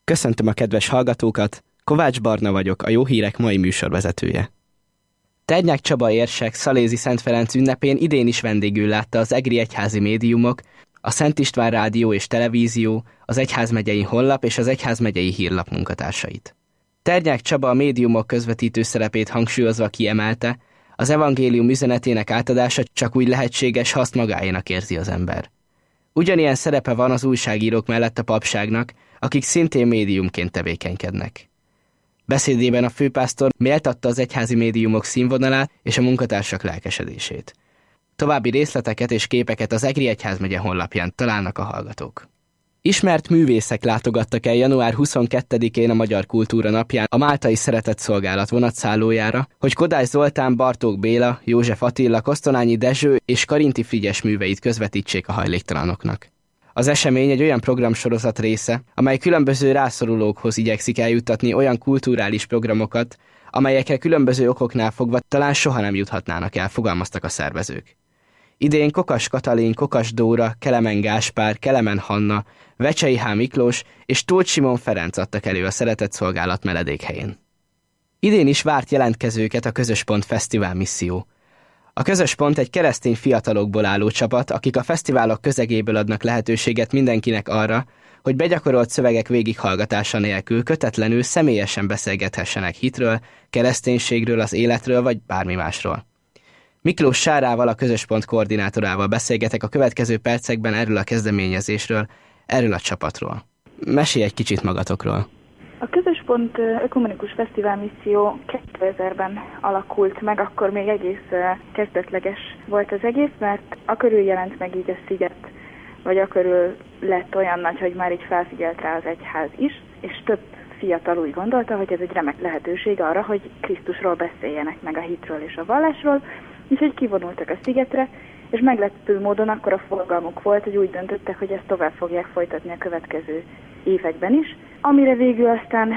Köszöntöm a kedves hallgatókat, Kovács Barna vagyok, a Jó Hírek mai műsorvezetője. Ternyák Csaba érsek Szalézi Szent Ferenc ünnepén idén is vendégül látta az egri egyházi médiumok, a Szent István Rádió és Televízió, az Egyházmegyei Honlap és az Egyházmegyei Hírlap munkatársait. Ternyák Csaba a médiumok közvetítő szerepét hangsúlyozva kiemelte, az evangélium üzenetének átadása csak úgy lehetséges, ha azt magáénak érzi az ember. Ugyanilyen szerepe van az újságírók mellett a papságnak, akik szintén médiumként tevékenykednek. Beszédében a főpásztor méltatta az egyházi médiumok színvonalát és a munkatársak lelkesedését. További részleteket és képeket az Egri Egyházmegye honlapján találnak a hallgatók. Ismert művészek látogattak el január 22-én a Magyar Kultúra Napján a Máltai Szeretetszolgálat vonatszállójára, hogy Kodály Zoltán, Bartók Béla, József Attila, Kosztolányi Dezső és Karinti Frigyes műveit közvetítsék a hajléktalanoknak. Az esemény egy olyan programsorozat része, amely különböző rászorulókhoz igyekszik eljuttatni olyan kulturális programokat, amelyekre különböző okoknál fogva talán soha nem juthatnának el, fogalmaztak a szervezők. Idén Kokas Katalin, Kokas Dóra, Kelemen Gáspár, Kelemen Hanna, Vecsei H. Miklós és Tóth Simon Ferenc adtak elő a Szeretetszolgálat meledékhelyén. Idén is várt jelentkezőket a Közös Pont Fesztivál misszió. A Közös Pont egy keresztény fiatalokból álló csapat, akik a fesztiválok közegéből adnak lehetőséget mindenkinek arra, hogy begyakorolt szövegek végighallgatása nélkül kötetlenül személyesen beszélgethessenek hitről, kereszténységről, az életről vagy bármi másról. Miklós Sárával, a Közös Pont koordinátorával beszélgetek a következő percekben erről a kezdeményezésről, erről a csapatról. Mesélj egy kicsit magatokról. A Közös Pont Ökumenikus Fesztivál misszió 2000-ben alakult meg, akkor még egész kezdetleges volt az egész, mert akörül jelent meg így a sziget, vagy akörül lett olyan nagy, hogy már így felfigyelt rá az egyház is, és több fiatal úgy gondolta, hogy ez egy remek lehetőség arra, hogy Krisztusról beszéljenek meg, a hitről és a vallásról, úgyhogy kivonultak a szigetre, és meglepő módon akkora forgalmuk volt, hogy úgy döntöttek, hogy ezt tovább fogják folytatni a következő években is, amire végül aztán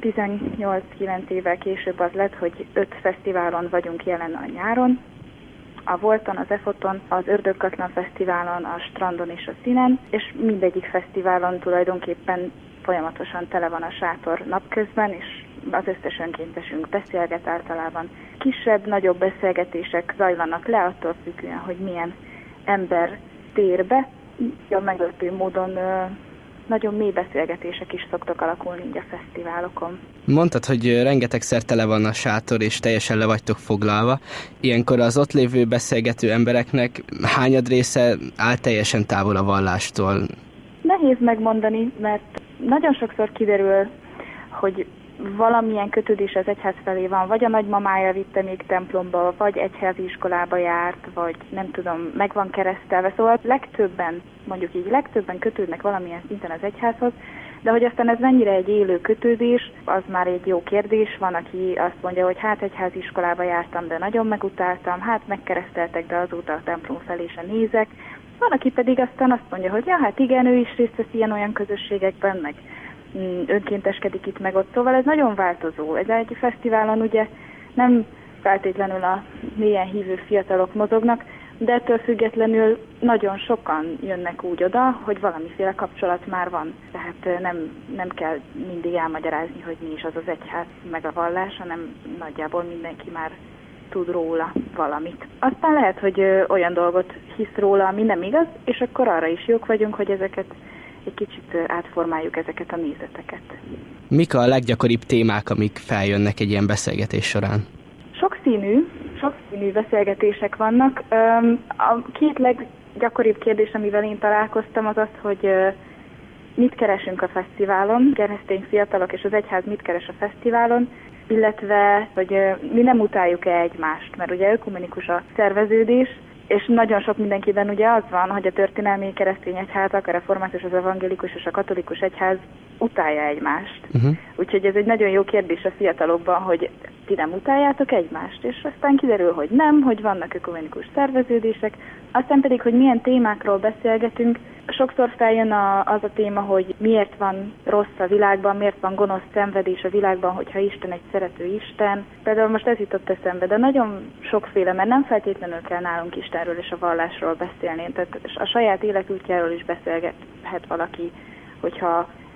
18-9 évvel később az lett, hogy 5 fesztiválon vagyunk jelen a nyáron, a Volton, az Efoton, az Ördögkatlan Fesztiválon, a Strandon és a Színen, és mindegyik fesztiválon tulajdonképpen folyamatosan tele van a sátor napközben, és az összes önkéntesünk beszélget általában. Kisebb, nagyobb beszélgetések zajlanak le, attól függően, hogy milyen ember tér be. A meglepő módon nagyon mély beszélgetések is szoktak alakulni így a fesztiválokon. Mondtad, hogy rengetegszer tele van a sátor, és teljesen le vagytok foglalva. Ilyenkor az ott lévő beszélgető embereknek hányad része áll teljesen távol a vallástól? Nehéz megmondani, mert nagyon sokszor kiderül, hogy valamilyen kötődés az egyház felé van, vagy a nagymamája vitte még templomba, vagy egyházi iskolába járt, vagy nem tudom, meg van keresztelve. Szóval legtöbben kötődnek valamilyen szinten az egyházhoz, de hogy aztán ez mennyire egy élő kötődés, az már egy jó kérdés. Van, aki azt mondja, hogy hát egyházi iskolába jártam, de nagyon megutáltam, hát megkereszteltek, de azóta a templom felé se nézek. Van, aki pedig aztán azt mondja, hogy ja, hát igen, ő is részt vesz ilyen-olyan közösségekben, meg önkénteskedik itt meg ott. Szóval ez nagyon változó. Ez egy fesztiválon ugye nem feltétlenül a mélyen hívő fiatalok mozognak, de ettől függetlenül nagyon sokan jönnek úgy oda, hogy valamiféle kapcsolat már van. Tehát nem kell mindig elmagyarázni, hogy mi is az az egyház meg a vallás, hanem nagyjából mindenki már tud róla valamit. Aztán lehet, hogy olyan dolgot hisz róla, ami nem igaz, és akkor arra is jók vagyunk, hogy ezeket egy kicsit átformáljuk, ezeket a nézeteket. Mik a leggyakoribb témák, amik feljönnek egy ilyen beszélgetés során? Sokszínű beszélgetések vannak. A két leggyakoribb kérdés, amivel én találkoztam, az az, hogy mit keresünk a fesztiválon, keresztény fiatalok és az egyház mit keres a fesztiválon, illetve, hogy mi nem utáljuk-e egymást, mert ugye ökumenikus a szerveződés, és nagyon sok mindenkiben ugye az van, hogy a történelmi keresztény egyházak, a református, az evangélikus és a katolikus egyház utálja egymást. Úgyhogy ez egy nagyon jó kérdés a fiatalokban, hogy ti nem utáljátok egymást, és aztán kiderül, hogy nem, hogy vannak ökumenikus szerveződések, aztán pedig, hogy milyen témákról beszélgetünk. Sokszor feljön az a téma, hogy miért van rossz a világban, miért van gonosz szenvedés a világban, hogyha Isten egy szerető Isten. Például most ez jutott eszembe, de nagyon sokféle, mert nem feltétlenül kell nálunk Istenről és a vallásról beszélni. Tehát a saját életútjáról is beszélgethet valaki, hogyha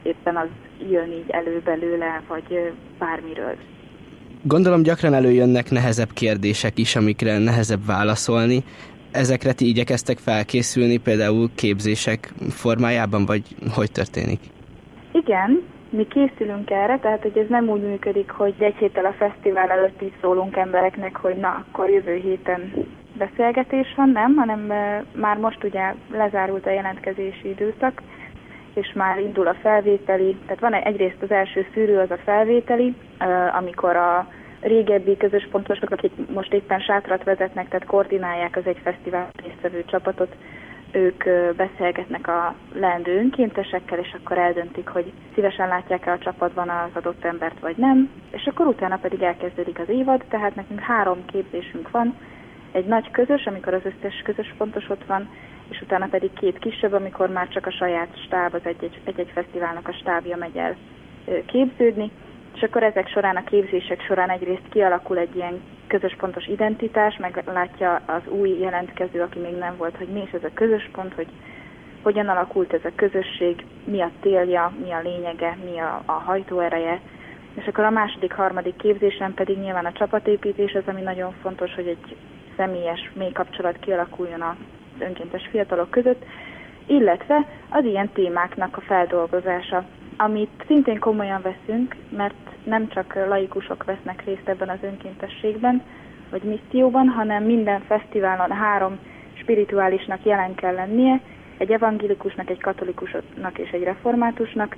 éppen az jön így elő belőle, vagy bármiről. Gondolom gyakran előjönnek nehezebb kérdések is, amikre nehezebb válaszolni. Ezekre ti igyekeztek felkészülni, például képzések formájában, vagy hogy történik? Igen, mi készülünk erre, tehát hogy ez nem úgy működik, hogy egy héttel a fesztivál előtt így szólunk embereknek, hogy na, akkor jövő héten beszélgetés van, nem, hanem már most ugye lezárult a jelentkezési időszak, és már indul a felvételi, tehát van egyrészt az első szűrő, az a felvételi, amikor a régebbi közöspontosok, akik most éppen sátrat vezetnek, tehát koordinálják az egy fesztivál résztvevő csapatot, ők beszélgetnek a leendő önkéntesekkel, és akkor eldöntik, hogy szívesen látják-e a csapatban az adott embert, vagy nem, és akkor utána pedig elkezdődik az évad, tehát nekünk 3 képzésünk van, egy nagy közös, amikor az összes közöspontos ott van, és utána pedig 2 kisebb, amikor már csak a saját stáb, az egy-egy fesztiválnak a stábja megy el képződni, és akkor ezek során, a képzések során egyrészt kialakul egy ilyen közös pontos identitás, meg látja az új jelentkező, aki még nem volt, hogy mi is ez a közös pont, hogy hogyan alakult ez a közösség, mi a célja, mi a lényege, mi a hajtóereje. És akkor a második, harmadik képzésen pedig nyilván a csapatépítés az, ami nagyon fontos, hogy egy személyes, mély kapcsolat kialakuljon az önkéntes fiatalok között, illetve az ilyen témáknak a feldolgozása, amit szintén komolyan veszünk, mert nem csak laikusok vesznek részt ebben az önkéntességben, vagy misszióban, hanem minden fesztiválon 3 spirituálisnak jelen kell lennie, egy evangélikusnak, egy katolikusnak és egy reformátusnak,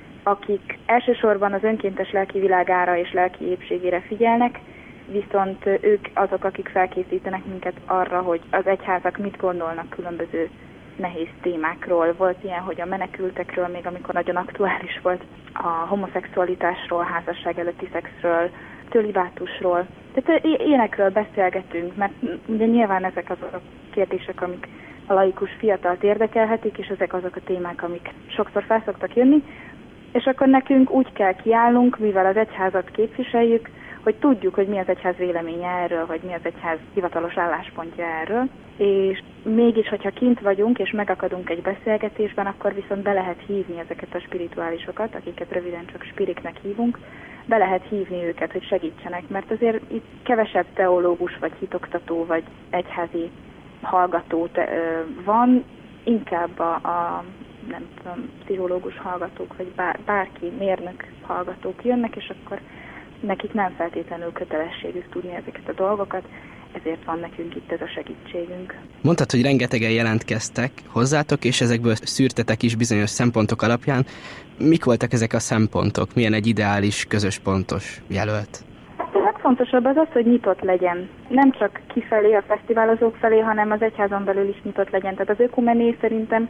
akik elsősorban az önkéntes lelki világára és lelki épségére figyelnek, viszont ők azok, akik felkészítenek minket arra, hogy az egyházak mit gondolnak különböző nehéz témákról. Volt ilyen, hogy a menekültekről, még amikor nagyon aktuális volt, a homoszexualitásról, házasság előtti szexről, cölibátusról. Tehát ilyenekről beszélgetünk, mert ugye nyilván ezek azok a kérdések, amik a laikus fiatalt érdekelhetik, és ezek azok a témák, amik sokszor fel szoktak jönni, és akkor nekünk úgy kell kiállnunk, mivel az egyházat képviseljük, hogy tudjuk, hogy mi az egyház véleménye erről, vagy mi az egyház hivatalos álláspontja erről, és mégis, hogyha kint vagyunk, és megakadunk egy beszélgetésben, akkor viszont be lehet hívni ezeket a spirituálisokat, akiket röviden csak spiriknek hívunk, be lehet hívni őket, hogy segítsenek, mert azért itt kevesebb teológus, vagy hitoktató, vagy egyházi hallgató van, inkább a nem tudom, pszichológus hallgatók, vagy bárki, mérnök hallgatók jönnek, és akkor nekik nem feltétlenül kötelességük tudni ezeket a dolgokat, ezért van nekünk itt ez a segítségünk. Mondtad, hogy rengetegen jelentkeztek hozzátok, és ezekből szűrtetek is bizonyos szempontok alapján. Mik voltak ezek a szempontok? Milyen egy ideális, közös pontos jelölt? A legfontosabb az, hogy nyitott legyen. Nem csak kifelé, a fesztiválozók felé, hanem az egyházon belül is nyitott legyen. Tehát az ökumené szerintem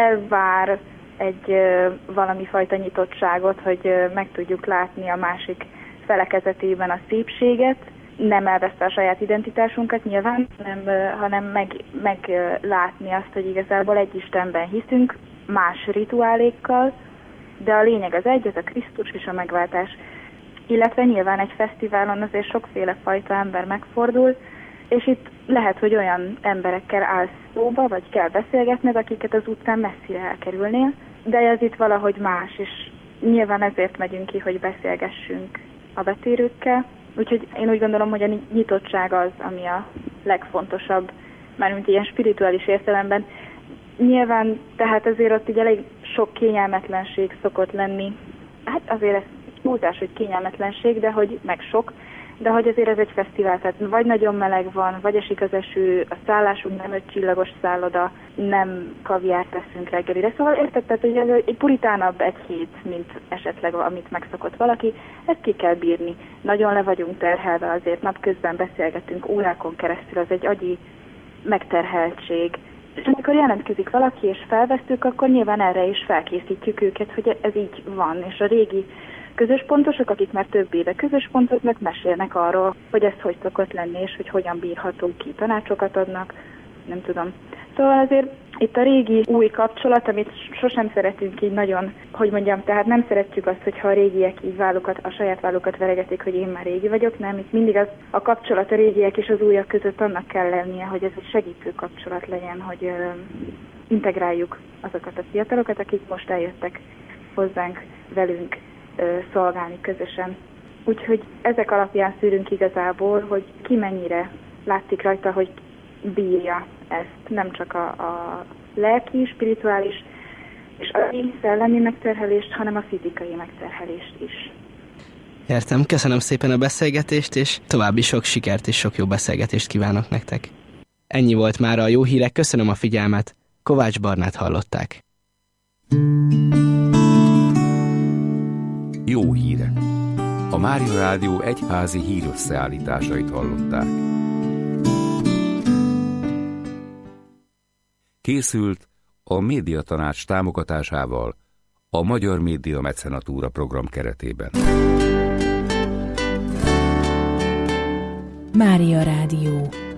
elvár egy valami fajta nyitottságot, hogy meg tudjuk látni a másik felekezetében a szépséget, nem elveszte a saját identitásunkat nyilván, hanem meglátni azt, hogy igazából egy Istenben hiszünk, más rituálékkal, de a lényeg az egy, ez a Krisztus és a megváltás. Illetve nyilván egy fesztiválon azért sokféle fajta ember megfordul, és itt lehet, hogy olyan emberekkel állsz szóba, vagy kell beszélgetned, akiket az utcán messzire elkerülnél, de ez itt valahogy más, és nyilván ezért megyünk ki, hogy beszélgessünk a betérőkkel. Úgyhogy én úgy gondolom, hogy a nyitottság az, ami a legfontosabb, mármint ilyen spirituális értelemben. Nyilván, tehát azért ott így elég sok kényelmetlenség szokott lenni. Hát azért ez túlzás, hogy kényelmetlenség, de hogy meg sok, de hogy azért ez egy fesztivál, tehát vagy nagyon meleg van, vagy esik az eső, a szállásunk nem 5 csillagos szálloda, nem kaviárt teszünk reggelire. Szóval érted, tehát, hogy ez egy puritánabb egy hét, mint esetleg amit megszokott valaki, ezt ki kell bírni. Nagyon le vagyunk terhelve, azért napközben beszélgetünk órákon keresztül, az egy agyi megterheltség. És amikor jelentkezik valaki és felvesztük, akkor nyilván erre is felkészítjük őket, hogy ez így van, és a régi közöspontosok, akik már több éve közöspontosnak, mesélnek arról, hogy ez hogy szokott lenni, és hogy hogyan bírható ki. Tanácsokat adnak, nem tudom. Szóval azért itt a régi új kapcsolat, amit sosem szeretünk így nagyon, hogy mondjam, tehát nem szeretjük azt, hogyha a régiek így a saját vállukat veregetik, hogy én már régi vagyok, nem, itt mindig a kapcsolat a régiek és az újak között annak kell lennie, hogy ez egy segítő kapcsolat legyen, hogy integráljuk azokat a fiatalokat, akik most eljöttek hozzánk velünk szolgálni közösen. Úgyhogy ezek alapján szűrünk igazából, hogy ki mennyire látszik rajta, hogy bírja ezt. Nem csak a lelki, spirituális és a szellemi megterhelést, hanem a fizikai megterhelést is. Értem, köszönöm szépen a beszélgetést, és további sok sikert és sok jó beszélgetést kívánok nektek. Ennyi volt már a jó hírek, köszönöm a figyelmet, Kovács Barnát hallották. Jó hírek. A Mária Rádió egyházi hírösszeállításait hallották. Készült a Médiatanács támogatásával a Magyar Média Mecenatúra program keretében. Mária Rádió.